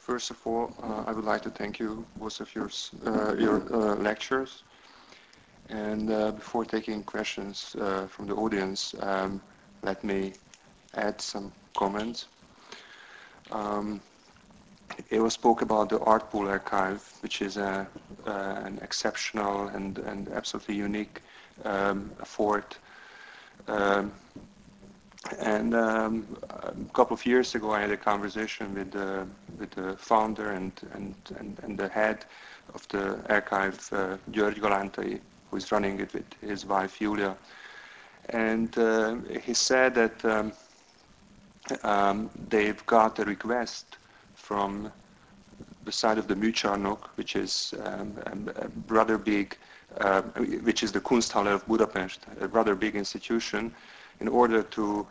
First of all, I would like to thank you, both of your lectures. And before taking questions from the audience, let me add some comments. It was spoke about the Art Pool archive, which is an exceptional and absolutely unique effort. Um, and a couple of years ago, I had a conversation with the founder and the head of the archive, György Galántai, who is running it with his wife Julia. And he said that they've got a request from the side of the Műcsarnok, which is a rather big, which is the Kunsthalle of Budapest, a rather big institution, in order to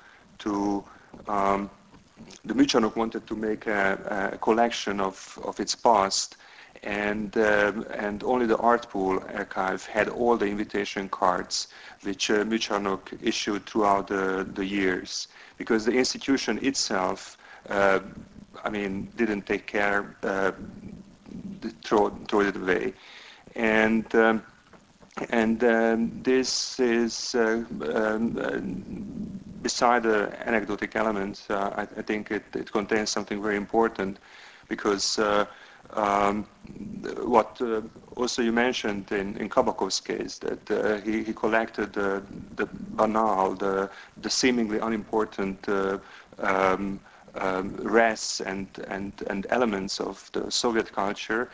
the Műcsarnok wanted to make a collection of its past, and only the Art Pool archive had all the invitation cards which Műcsarnok issued throughout the years, because the institution itself, I mean, didn't take care, throw it away, and this is beside the anecdotic elements. I think it contains something very important, because what also you mentioned in Kabakov's case, that he collected the banal, the seemingly unimportant rests and elements of the Soviet culture.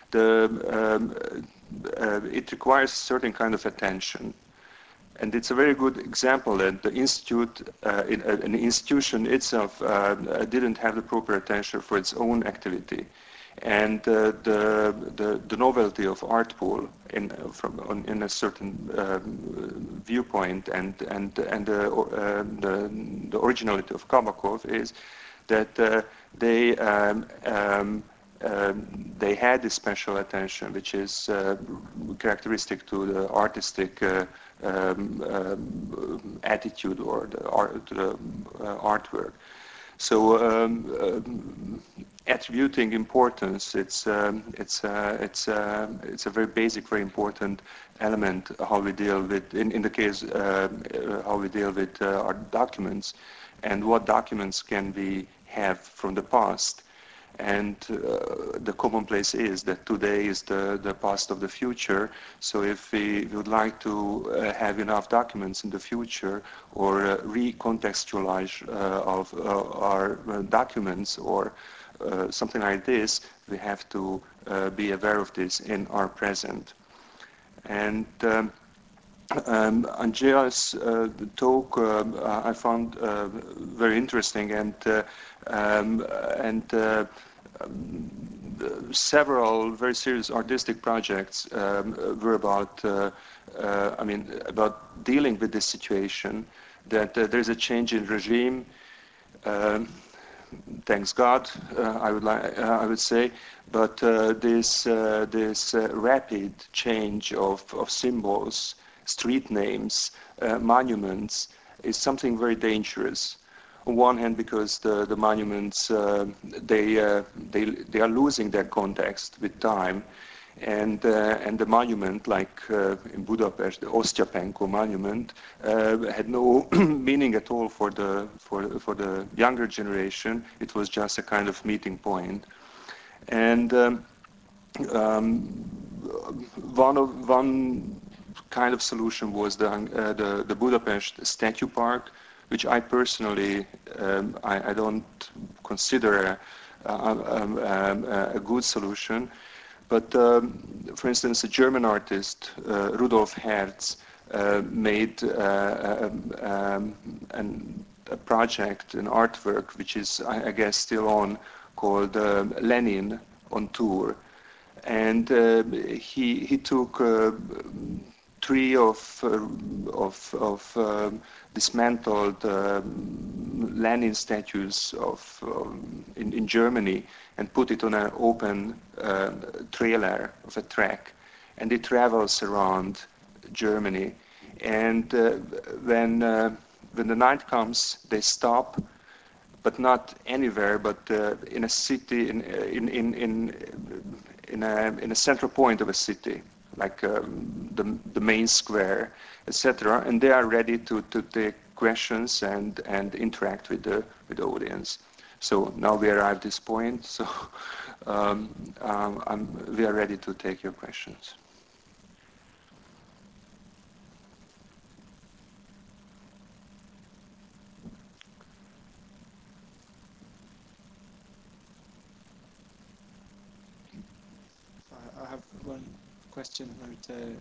It requires a certain kind of attention. And it's a very good example that the institute, an institution itself, didn't have the proper attention for its own activity. And the novelty of Art Pool in a certain viewpoint, and the originality of Kabakov is that they had this special attention, which is characteristic to the artistic attitude or to the artwork. So attributing importance, it's a very basic, very important element how we deal with, in the case, how we deal with our documents, and what documents can we have from the past. And the commonplace is that today is the past of the future. So if we would like to have enough documents in the future, or recontextualize of our documents, or something like this, we have to be aware of this in our present. And Andreas' talk I found very interesting, and several very serious artistic projects were about, I mean, about dealing with this situation, that there's a change in regime. Thanks God, I would say, but this rapid change of symbols, street names, monuments, is something very dangerous. On one hand, because the monuments, they are losing their context with time, and the monument, like in Budapest, the Osztyapenko monument, had no meaning at all for the younger generation. It was just a kind of meeting point, and one kind of solution was the Budapest Statue Park, which I personally I don't consider a good solution. But for instance, a German artist, Rudolf Herz, made a project, an artwork, which is, I guess, still on, called Lenin on Tour. And he took three of dismantled Lenin statues in Germany, and put it on an open trailer of a track, and it travels around Germany. And when the night comes, they stop, but not anywhere, but in a city, in a central point of a city, like the main square, etc. And they are ready to take questions and interact with the audience. So now we arrive at this point. So we are ready to take your questions. I have one question maybe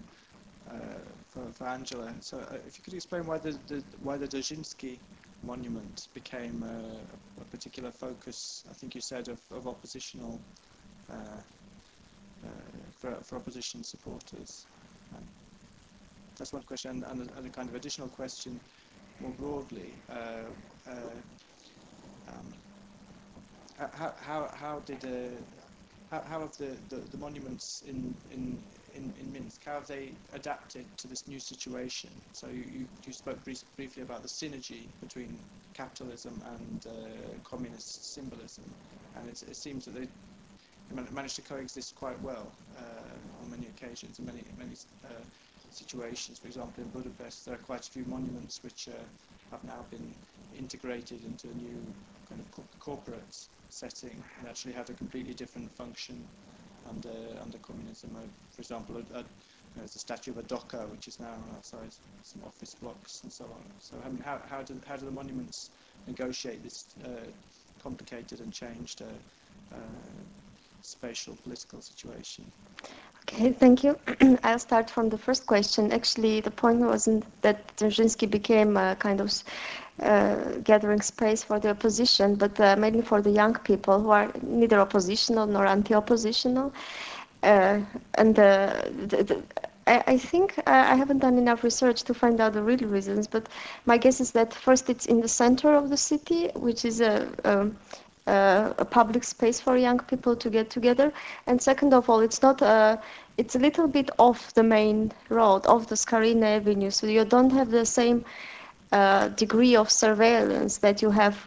for Angela. So, if you could explain why the Dzerzhinsky monument became a particular focus, I think you said, of oppositional uh, for opposition supporters. Um, that's one question, and a kind of additional question more broadly. Um, how did how have the monuments in Minsk, how have they adapted to this new situation? So you spoke briefly about the synergy between capitalism and communist symbolism, and it seems that they managed to coexist quite well on many occasions, in many situations. For example, in Budapest, there are quite a few monuments which have now been integrated into a new kind of corporate setting and actually have a completely different function under communism. For example, there's a statue of a docker which is now outside some office blocks and so on. So how do the monuments negotiate this complicated and changed spatial political situation? Okay, thank you. I'll start from the first question. Actually, the point wasn't that Dzerzhinsky became a kind of gathering space for the opposition, but mainly for the young people who are neither oppositional nor anti-oppositional. And I think I haven't done enough research to find out the real reasons, but my guess is that first it's in the center of the city, which is a public space for young people to get together. And second of all, it's a little bit off the main road, off the Scarina Avenue, so you don't have the same degree of surveillance that you have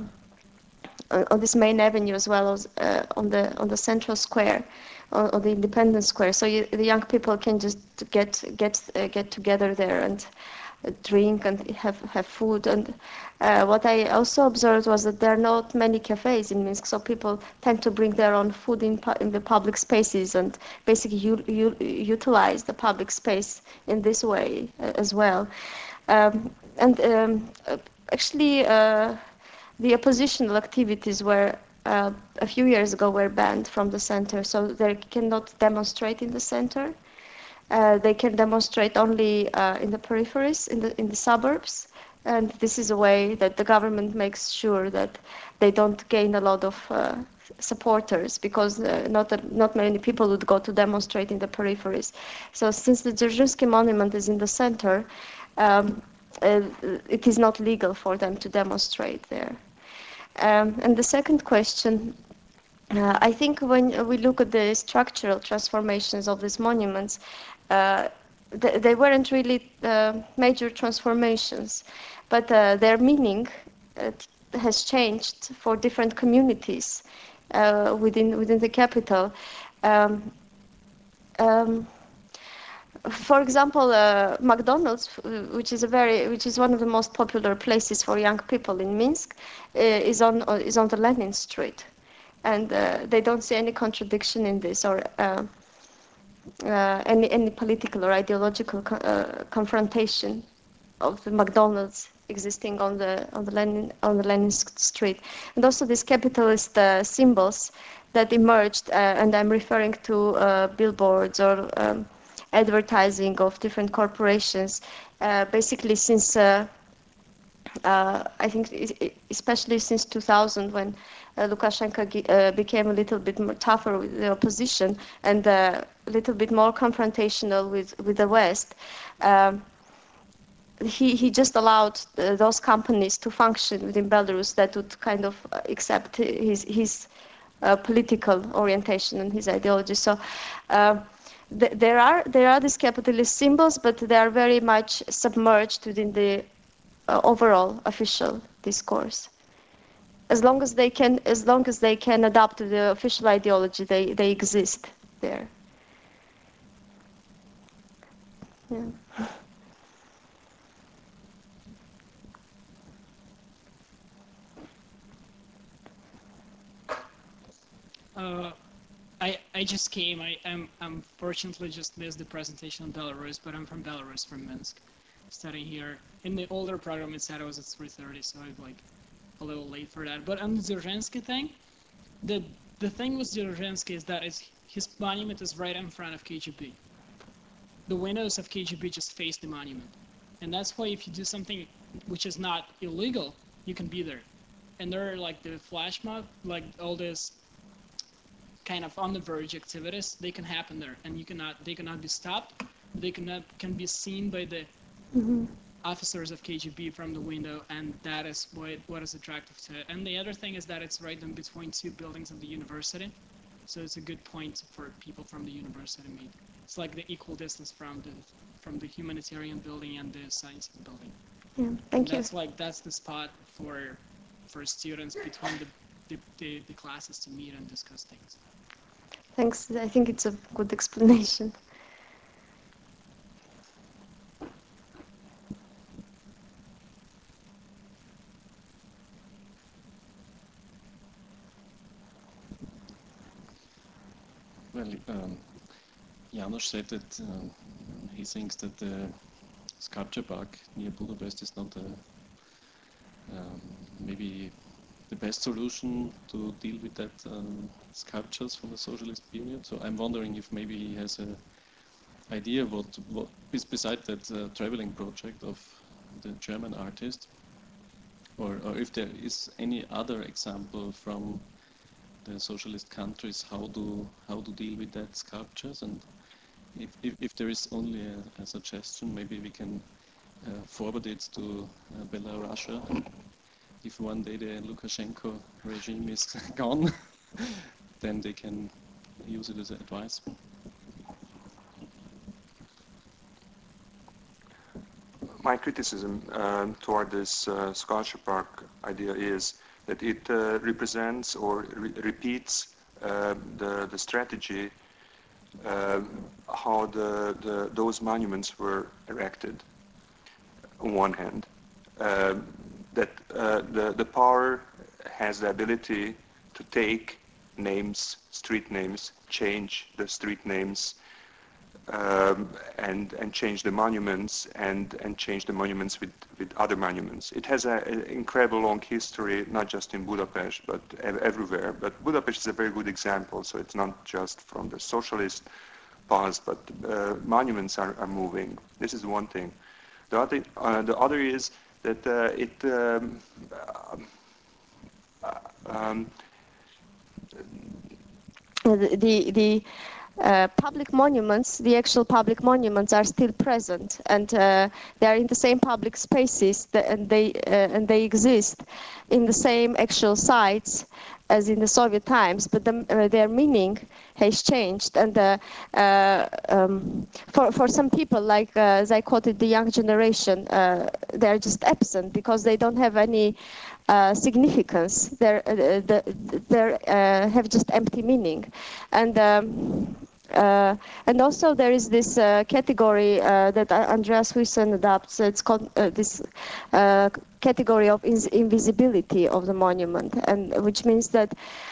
on this main avenue, as well as on the central square, on the Independence Square. So the young people can just get together there and drink and have food. And what I also observed was that there are not many cafes in Minsk, so people tend to bring their own food in the public spaces and basically utilize the public space in this way as well. And actually, the oppositional activities were a few years ago were banned from the center, so they cannot demonstrate in the center. They can demonstrate only in the peripheries, in the suburbs, and this is a way that the government makes sure that they don't gain a lot of supporters, because not many people would go to demonstrate in the peripheries. So since the Dzerzhinsky monument is in the center, um, it is not legal for them to demonstrate there. And the second question, I think when we look at the structural transformations of these monuments, uh, they weren't really major transformations, but their meaning has changed for different communities within the capital. Um, um, for example, McDonald's, which is one of the most popular places for young people in Minsk, is on the Lenin Street, and they don't see any contradiction in this, or any political or ideological confrontation of the McDonald's existing on the Lenin Street. And also these capitalist symbols that emerged, and I'm referring to billboards or advertising of different corporations, basically since I think especially since 2000, when Lukashenko became a little bit more tougher with the opposition and a little bit more confrontational with the West. Um, he just allowed those companies to function within Belarus that would kind of accept his political orientation and his ideology. So there are these capitalist symbols, but they are very much submerged within the overall official discourse. as long as they can adapt to the official ideology, they exist there. Yeah. Uh, I just came. I'm fortunately just missed the presentation on Belarus, but I'm from Belarus, from Minsk, studying here. In the older program, it said I was at 3:30, so I'm like a little late for that. But on the Dzержinski thing, the the thing with Dzержinski is that his monument is right in front of KGB. The windows of KGB just face the monument, and that's why if you do something which is not illegal, you can be there. And there are like the flash mob, like all this kind of on the verge activities, they can happen there, and they cannot be stopped. They can be seen by the officers of KGB from the window, and that is what is attractive to it. And the other thing is that it's right in between two buildings of the university, so it's a good point for people from the university to meet. It's like the equal distance from the humanitarian building and the scientific building. Yeah, thank you. That's the spot for students between the classes to meet and discuss things. Thanks. I think it's a good explanation. Well, Janos said that he thinks that the sculpture park near Budapest is not maybe the best solution to deal with that sculptures from the socialist period. So I'm wondering if maybe he has an idea what is beside that traveling project of the German artist, or if there is any other example from the socialist countries how to deal with that sculptures, and if there is only a suggestion, maybe we can forward it to Belarus. If one day the Lukashenko regime is gone, then they can use it as advice. My criticism toward this sculpture park idea is that it represents or repeats the strategy how those monuments were erected. On one hand, that the power has the ability to take names, street names, change the street names, and change the monuments and change the monuments with other monuments. It has an incredible long history, not just in Budapest, but everywhere. But Budapest is a very good example, so it's not just from the socialist past, but monuments are moving. This is one thing. The other is that The public monuments, the actual public monuments, are still present, and they are in the same public spaces, and they exist in the same actual sites as in the Soviet times, but their meaning has changed. And for some people, like as I quoted, the young generation, they are just absent because they don't have any significance. They have just empty meaning, and also there is this category that Andreas Huyssen adopts. It's called this category of invisibility of the monument, and which means that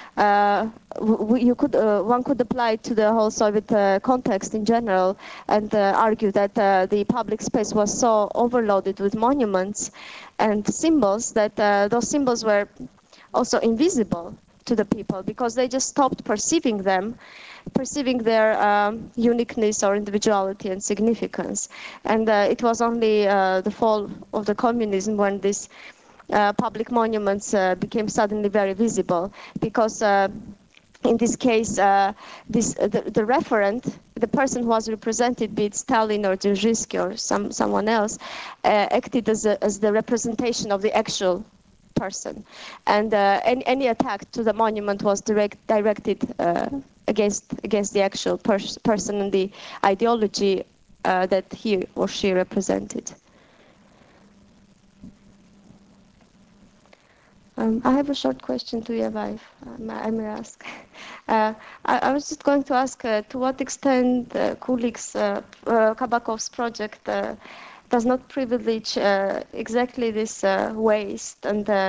one could apply it to the whole Soviet context in general, and argue that the public space was so overloaded with monuments and symbols that those symbols were also invisible to the people because they just stopped perceiving their uniqueness or individuality and significance. And it was only the fall of the communism when these public monuments became suddenly very visible, because in this case, the referent, the person who was represented, be it Stalin or Dzerzhinsky or someone else, acted as the representation of the actual person, and any attack to the monument was directed against the actual person and the ideology that he or she represented. I have a short question to Eva, if I may ask. I was just going to ask to what extent Kulik's, Kabakov's project does not privilege exactly this waste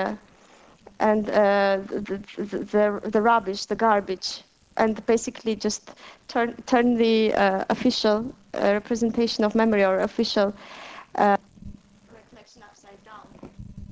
and the rubbish, the garbage, and basically just turn the official representation of memory or official reflection upside down.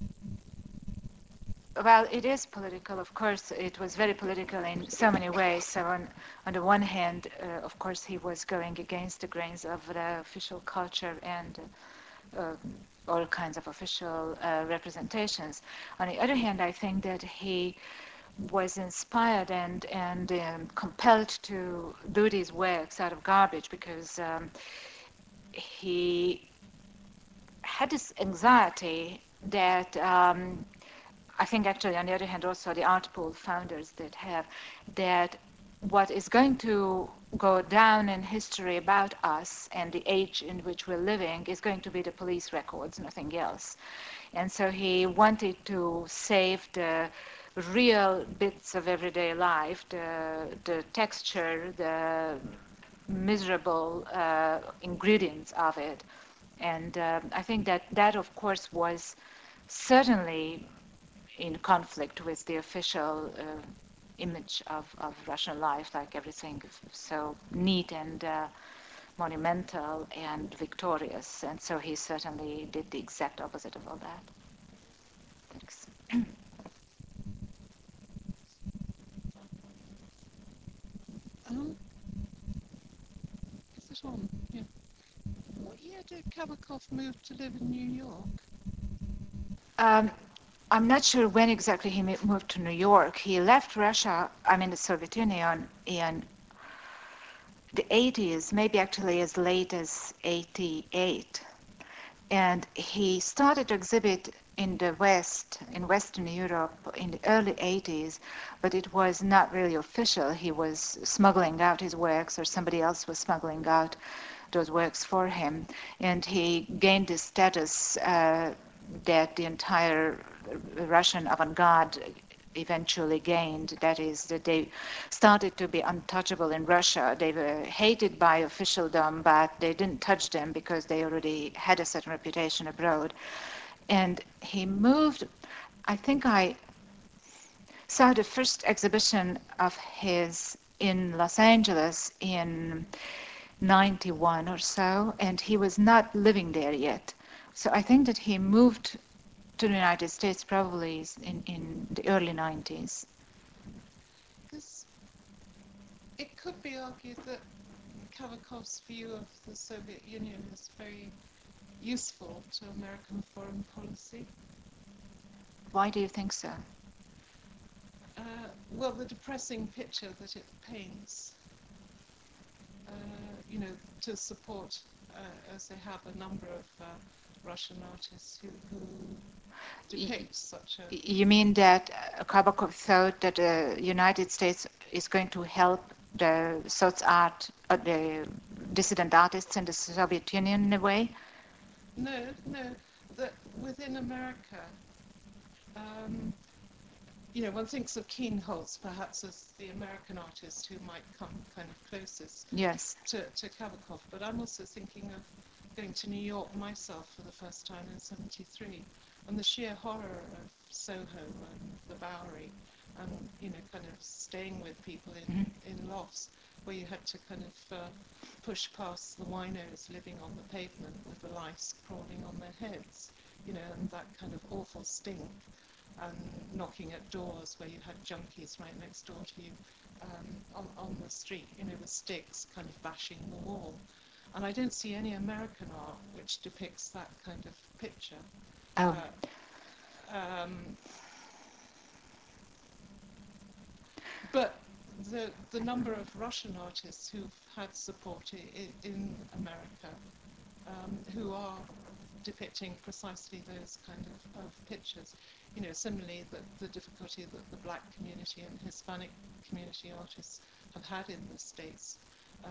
Well, it is political, of course. It was very political in so many ways. So on the one hand, of course, he was going against the grains of the official culture and uh, all kinds of official representations. On the other hand, I think that he was inspired and compelled to do these works out of garbage because he had this anxiety that I think actually on the other hand also the art pool founders did have, that what is going to go down in history about us and the age in which we're living is going to be the police records, nothing else. And so he wanted to save the real bits of everyday life, the texture, the miserable ingredients of it. And I think that that, of course, was certainly in conflict with the official image of Russian life, like everything so neat and monumental and victorious. And so he certainly did the exact opposite of all that. Thanks. Um, is it on? Yeah. What year did Kabakov move to live in New York? Um, I'm not sure when exactly he moved to New York. He left Russia, I mean the Soviet Union, in the 80s, maybe actually as late as 88. And he started to exhibit in the West, in Western Europe, in the early 80s, but it was not really official. He was smuggling out his works, or somebody else was smuggling out those works for him. And he gained this status that the entire Russian avant-garde eventually gained. That is, that they started to be untouchable in Russia. They were hated by officialdom, but they didn't touch them because they already had a certain reputation abroad. And he moved, I think I saw the first exhibition of his in Los Angeles in 91 or so, and he was not living there yet. So I think that he moved to the United States probably in the early 90s. Because it could be argued that Kabakov's view of the Soviet Union is very useful to American foreign policy. Why do you think so? Well, the depressing picture that it paints, you know, to support, as they have, a number of Russian artists who depict such a... You mean that Kabakov thought that the United States is going to help the Soc art, the dissident artists in the Soviet Union in a way? No, that within America, you know, one thinks of Kienholz perhaps as the American artist who might come kind of closest Yes. to Kabakov, but I'm also thinking of going to New York myself for the first time in '73, and the sheer horror of Soho and the Bowery, and you know, kind of staying with people in lofts where you had to kind of push past the winos living on the pavement with the lice crawling on their heads, you know, and that kind of awful stink, and knocking at doors where you had junkies right next door to you on the street, you know, with sticks kind of bashing the wall. And I don't see any American art which depicts that kind of picture. Oh. But the number of Russian artists who've had support in America, who are depicting precisely those kind of pictures. You know, similarly, the difficulty that the black community and Hispanic community artists have had in the States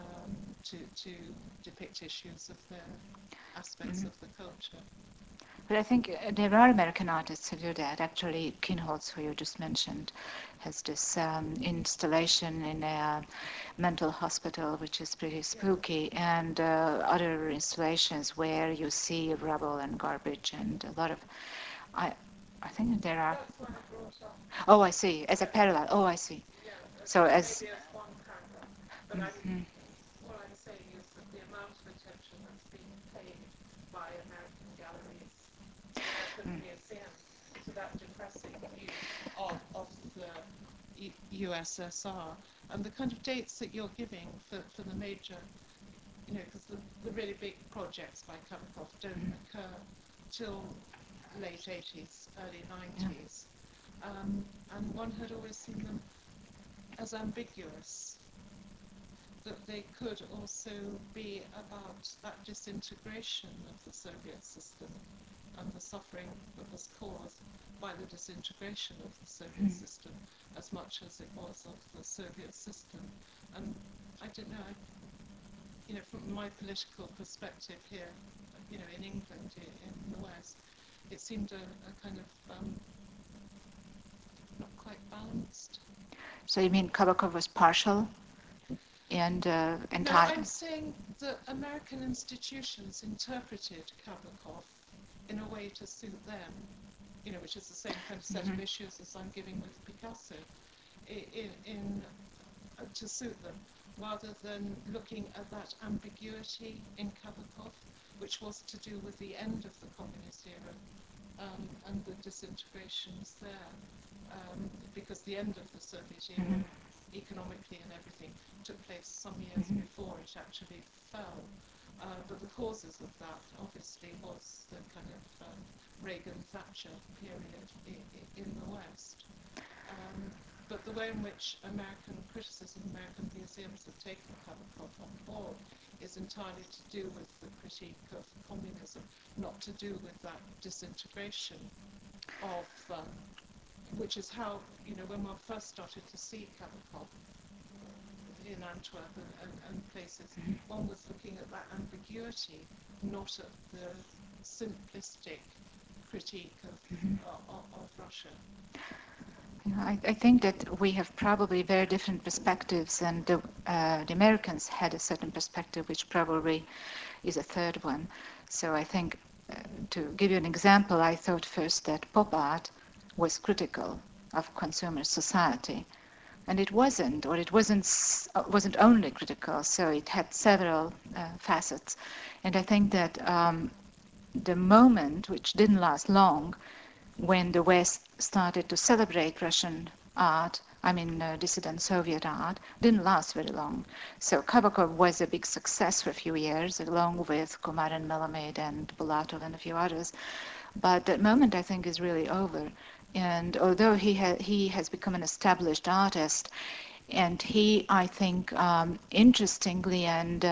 to depict issues of their aspects of the culture. But I think there are American artists who do that. Actually, Kinholz, who you just mentioned, has this installation in a mental hospital, which is pretty spooky, and other installations where you see rubble and garbage and a lot of. I, I think there are. That's why I brought up, Oh, I see. As a parallel. Oh, I see. yeah, So that as. maybe as one kind of, but Mhm. what I'm saying is that the amount of attention that's being paid by American galleries, American museums, to that depressing view of the USSR, and the kind of dates that you're giving for the major, because the really big projects by Kabakov don't occur till late 80s, early 90s. And one had always seen them as ambiguous, that they could also be about that disintegration of the Soviet system and the suffering that was caused by the disintegration of the Soviet system as much as it was of the Soviet system. And I don't know, from my political perspective here, in England, in the West, it seemed a kind of not quite balanced. So you mean Kabakov was partial and No, entitled? I'm saying that American institutions interpreted Kabakov in a way to suit them, which is the same kind of set of issues as I'm giving with Picasso, to suit them, rather than looking at that ambiguity in Kabakov, which was to do with the end of the communist era and the disintegrations there, because the end of the Soviet era, economically and everything, took place some years before it actually fell. But the causes of that, obviously, was the kind of Reagan-Thatcher period in the West. But the way in which American criticism, American museums have taken Kabakov on board is entirely to do with the critique of communism, not to do with that disintegration of, which is how, when one first started to see Kabakov in Antwerp and places, one was looking at that ambiguity, not at the simplistic critique of Russia. I think that we have probably very different perspectives, and the Americans had a certain perspective, which probably is a third one. So I think, to give you an example, I thought first that pop art was critical of consumer society, and it wasn't, or it wasn't only critical. So it had several facets, and I think that the moment, which didn't last long, when the West started to celebrate Russian art, dissident Soviet art, didn't last very long. So Kabakov was a big success for a few years, along with Kumar and Melamed and Bulatov and a few others. But that moment, I think, is really over. And although he has become an established artist, and he, I think, interestingly and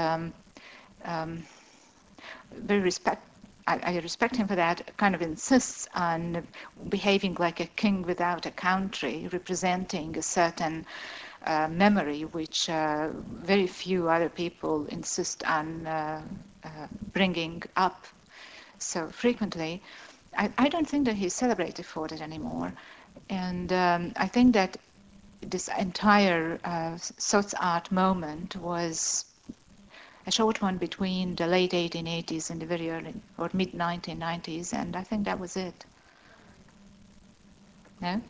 very I respect him for that, kind of insists on behaving like a king without a country, representing a certain memory which very few other people insist on bringing up so frequently. I don't think that he's celebrated for that anymore. And I think that this entire Sots art moment was a short one between the late 1880s and the very early or mid 1990s, and I think that was it. No?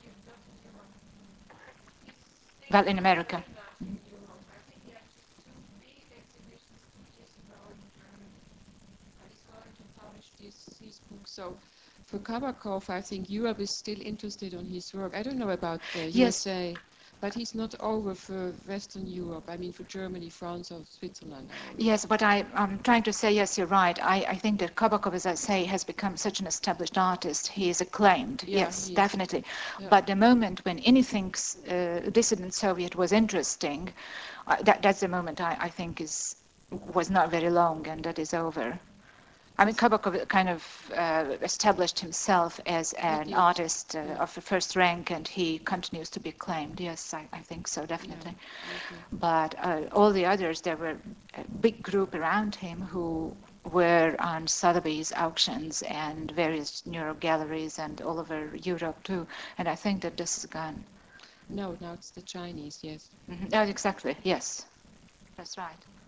Well, in America. I think he had two big exhibitions 2 years ago in Germany, and he's going to publish this book. So for Kabakov, I think Europe is still interested in his work. I don't know about the Yes. USA, but he's not over for Western Europe. I mean, for Germany, France, or Switzerland. Yes, but I'm trying to say, yes, you're right. I think that Kabakov, as I say, has become such an established artist. He is acclaimed, Yeah, yes, he is. definitely. Yeah. But the moment when anything dissident Soviet was interesting, that's the moment I think was not very long, and that is over. I mean, Kabakov kind of established himself as an did. artist Yeah. of the first rank, and he continues to be acclaimed. Yes, I think so, definitely. Yeah, I agree. But all the others, there were a big group around him who were on Sotheby's auctions and various New York galleries and all over Europe too. And I think that this is gone. No, now it's the Chinese, yes. Yeah, exactly. Yes, that's right.